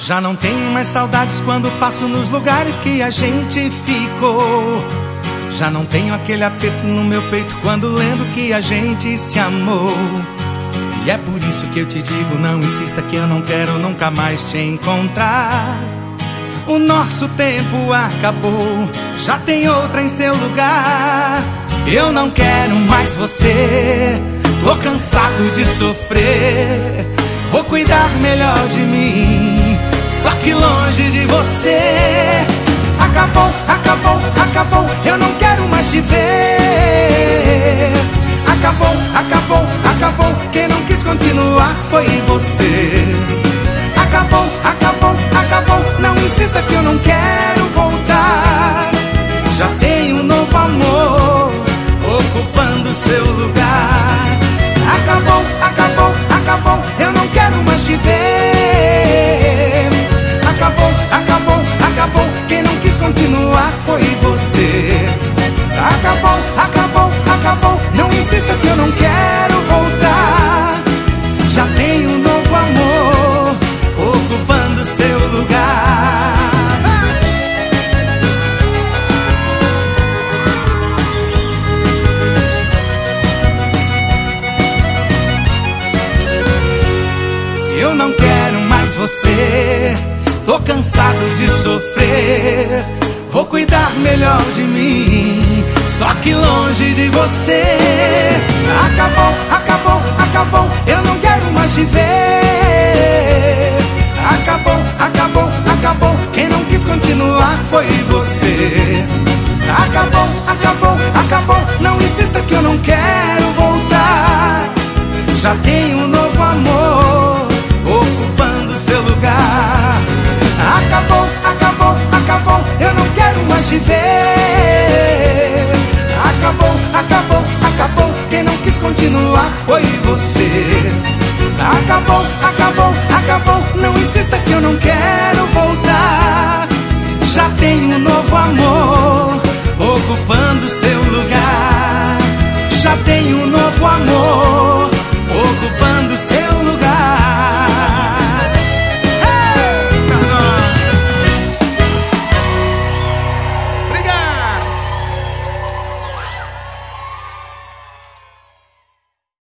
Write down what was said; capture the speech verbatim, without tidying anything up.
Já não tenho mais saudades quando passo nos lugares que a gente ficou. Já não tenho aquele aperto no meu peito quando lembro que a gente se amou. E é por isso que eu te digo, não insista que eu não quero nunca mais te encontrar. O nosso tempo acabou, já tem outra em seu lugar. Eu não quero mais você, tô cansado de sofrer. Vou cuidar melhor de mim, só que longe de você. Acabou, acabou, acabou, eu não quero mais te ver. Acabou, acabou, acabou, quem não quis continuar foi você. Acabou, acabou, acabou, não insista que eu não quero voltar. Já tenho um novo amor ocupando seu lugar. Acabou, acabou, acabou, eu não quero mais te ver. Acabou, acabou, acabou, quem não quis continuar foi você. Acabou, acabou, acabou, não insista que eu não quero voltar. Já tenho um novo amor ocupando seu lugar. Eu não quero mais você, tô cansado de sofrer. Vou cuidar melhor de mim, só que longe de você. Acabou, acabou, acabou, eu não quero mais te ver. Acabou, acabou, acabou, quem não quis continuar foi você. Acabou,